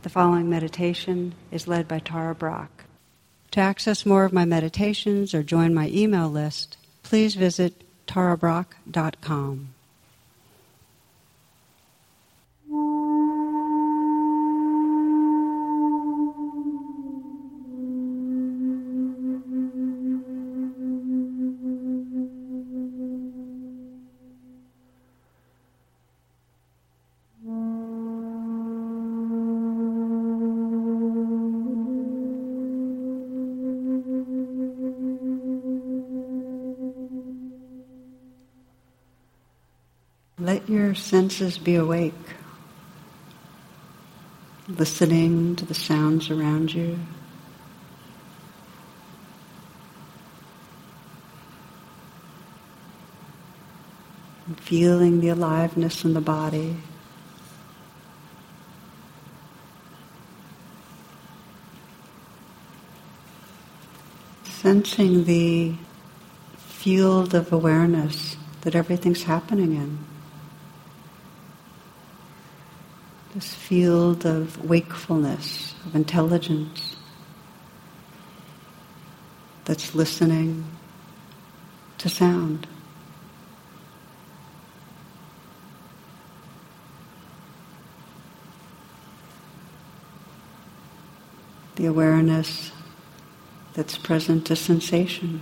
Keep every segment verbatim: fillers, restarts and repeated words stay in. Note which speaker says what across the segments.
Speaker 1: The following meditation is led by Tara Brach. To access more of my meditations or join my email list, please visit tara brach dot com. Let your senses be awake, listening to the sounds around you. And feeling the aliveness in the body. Sensing the field of awareness that everything's happening in. This field of wakefulness, of intelligence that's listening to sound. The awareness that's present to sensation.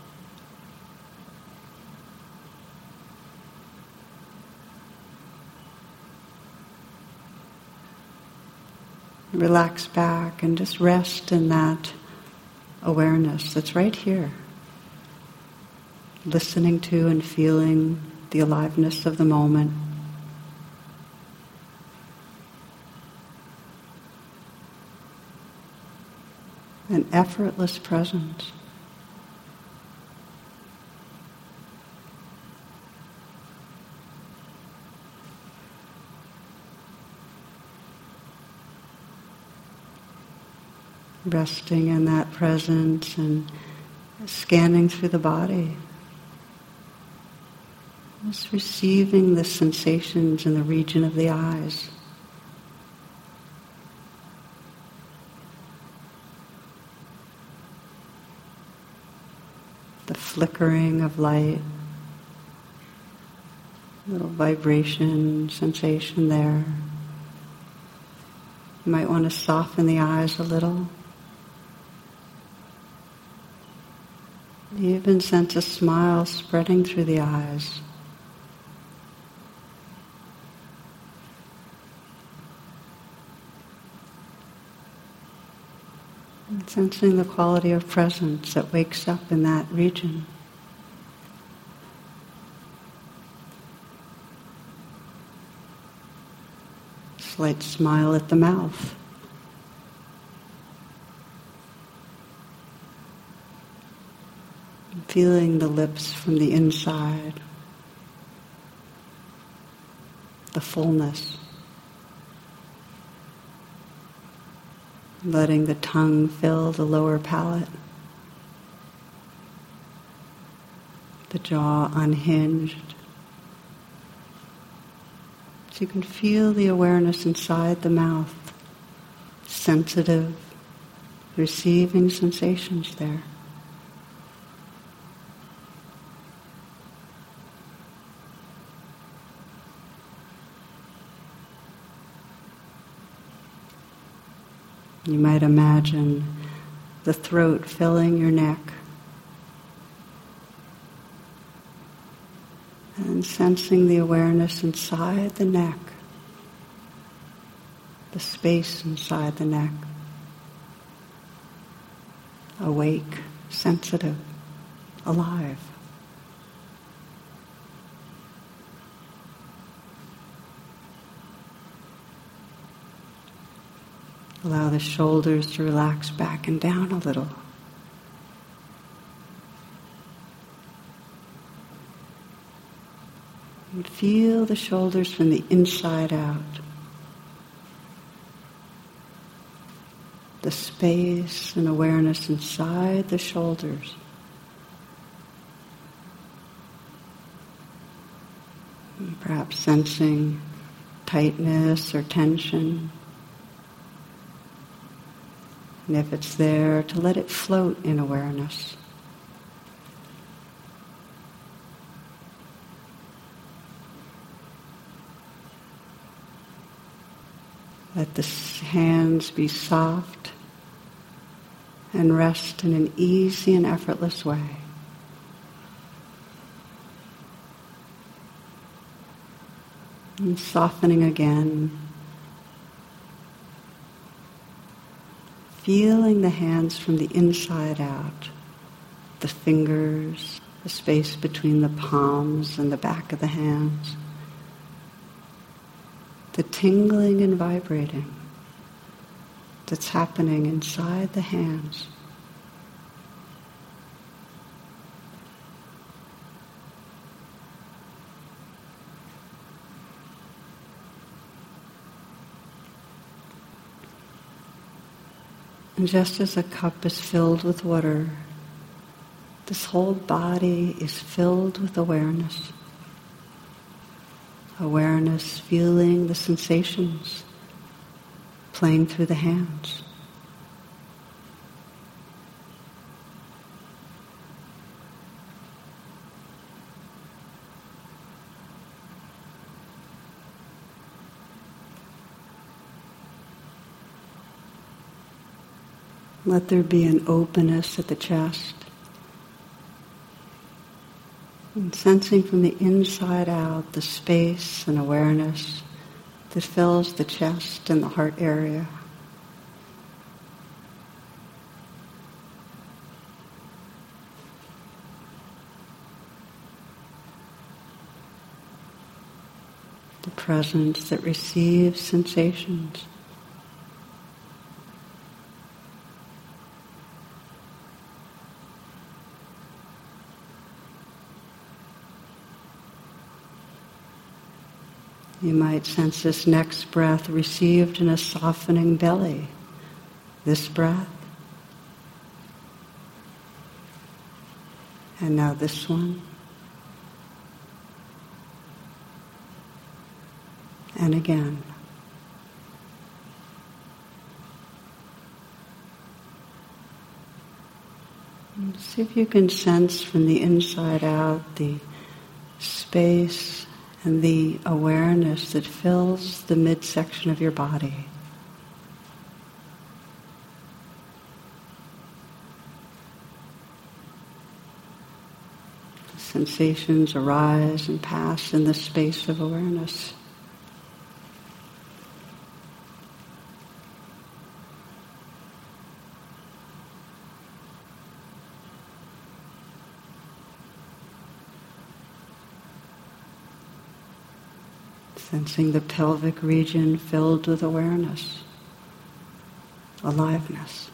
Speaker 1: Relax back and just rest in that awareness that's right here. Listening to and feeling the aliveness of the moment. An effortless presence. Resting in that presence and scanning through the body. Just receiving the sensations in the region of the eyes. The flickering of light. Little vibration, sensation there. You might want to soften the eyes a little. You even sense a smile spreading through the eyes. And sensing the quality of presence that wakes up in that region. Slight smile at the mouth. Feeling the lips from the inside, the fullness. Letting the tongue fill the lower palate, the jaw unhinged. So you can feel the awareness inside the mouth, sensitive, receiving sensations there. You might imagine the throat filling your neck and sensing the awareness inside the neck, the space inside the neck, awake, sensitive, alive. Allow the shoulders to relax back and down a little. And feel the shoulders from the inside out. The space and awareness inside the shoulders. And perhaps sensing tightness or tension. And if it's there, to let it float in awareness. Let the hands be soft and rest in an easy and effortless way. And softening again. Feeling the hands from the inside out. The fingers, the space between the palms and the back of the hands. The tingling and vibrating that's happening inside the hands. And just as a cup is filled with water, this whole body is filled with awareness. Awareness, feeling the sensations playing through the hands. Let there be an openness at the chest. And sensing from the inside out the space and awareness that fills the chest and the heart area. The presence that receives sensations. You might sense this next breath received in a softening belly. This breath. And now this one. And again. And see if you can sense from the inside out the space and the awareness that fills the midsection of your body. The sensations arise and pass in the space of awareness. Sensing the pelvic region filled with awareness, aliveness.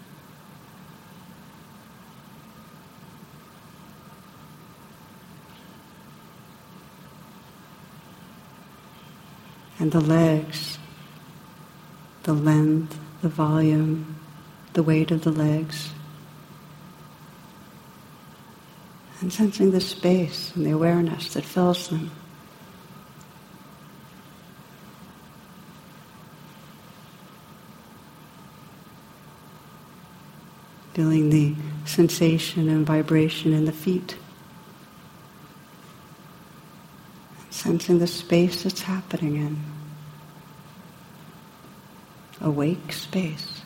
Speaker 1: And the legs, the length, the volume, the weight of the legs. And sensing the space and the awareness that fills them. Feeling the sensation and vibration in the feet. Sensing the space it's happening in. Awake space.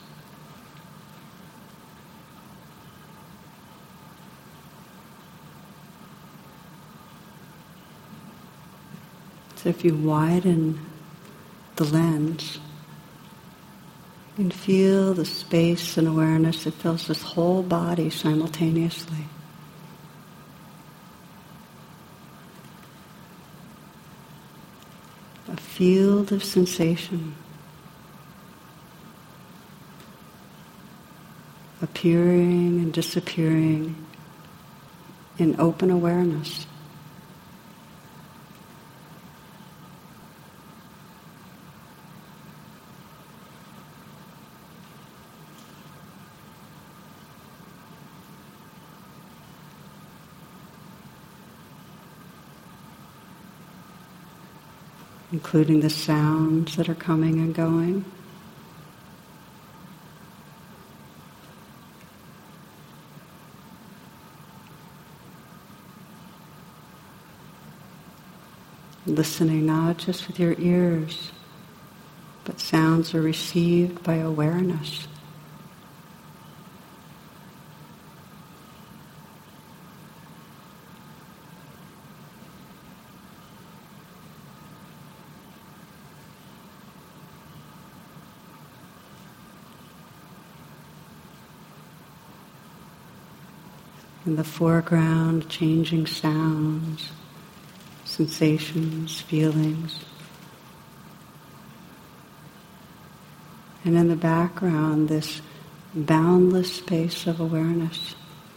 Speaker 1: So if you widen the lens, you can feel the space and awareness that fills this whole body simultaneously. A field of sensation appearing and disappearing in open awareness. Including the sounds that are coming and going. listening not just with your ears, but sounds are received by awareness. In the foreground, changing sounds, sensations, feelings. And in the background, this boundless space of awareness,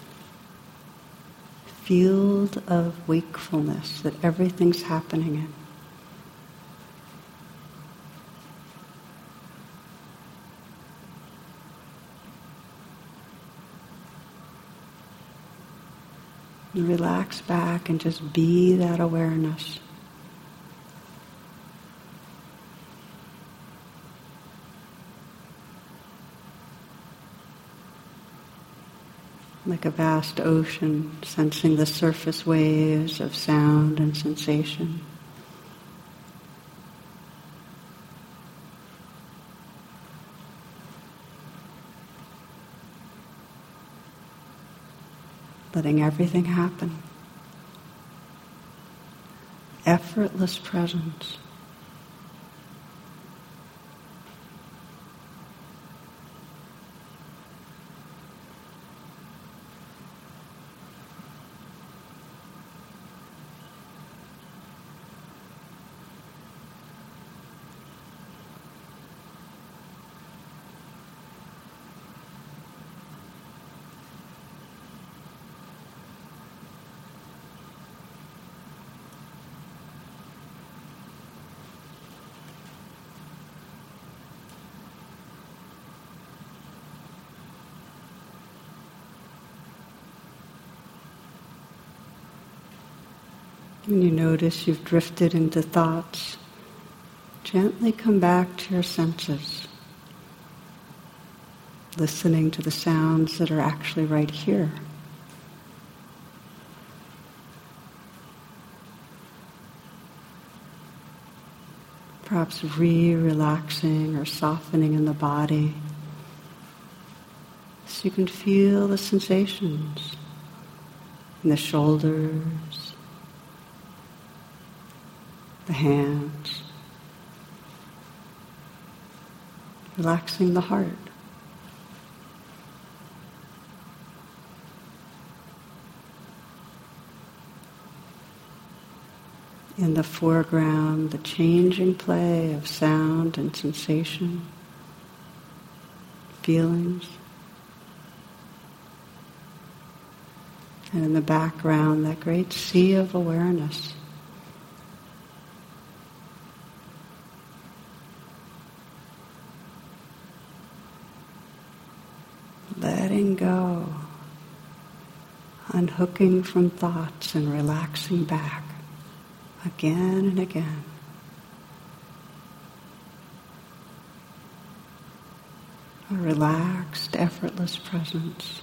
Speaker 1: field of wakefulness that everything's happening in. And relax back and just be that awareness. Like a vast ocean, sensing the surface waves of sound and sensation. Letting everything happen. Effortless presence. When you notice you've drifted into thoughts, gently come back to your senses, listening to the sounds that are actually right here. Perhaps re-relaxing or softening in the body, so you can feel the sensations in the shoulders, the hands, relaxing the heart. In the foreground, the changing play of sound and sensation, feelings. And in the background, that great sea of awareness. Letting go, unhooking from thoughts and relaxing back again and again. A relaxed, effortless presence.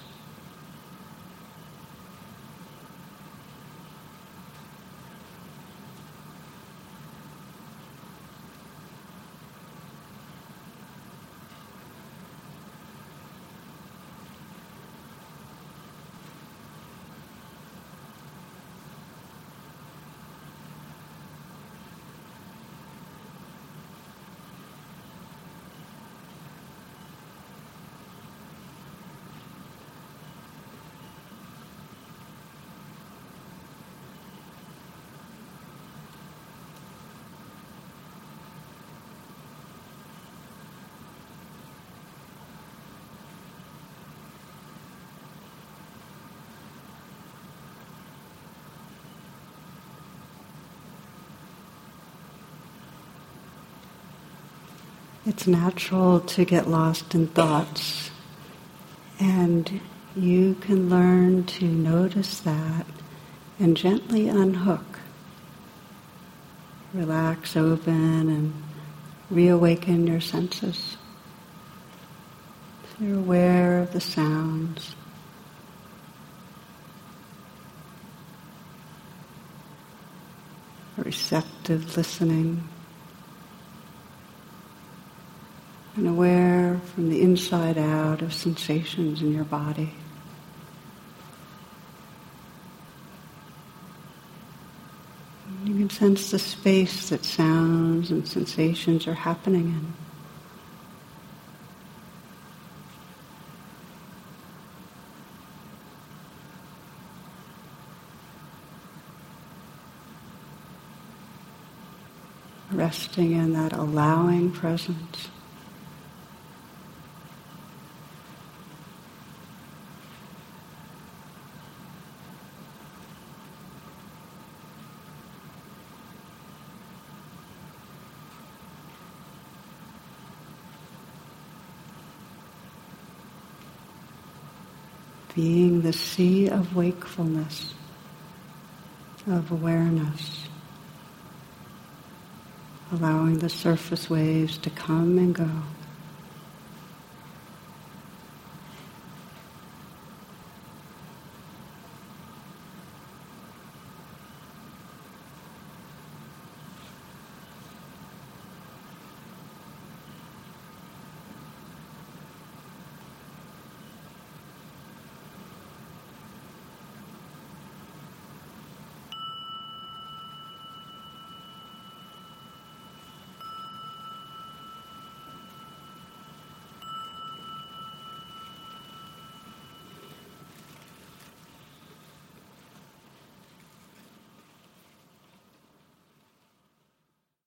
Speaker 1: It's natural to get lost in thoughts, and you can learn to notice that and gently unhook. Relax open and reawaken your senses. So you're aware of the sounds. Or receptive listening, and aware from the inside out of sensations in your body. You can sense the space that sounds and sensations are happening in. Resting in that allowing presence. Being the sea of wakefulness, of awareness, allowing the surface waves to come and go.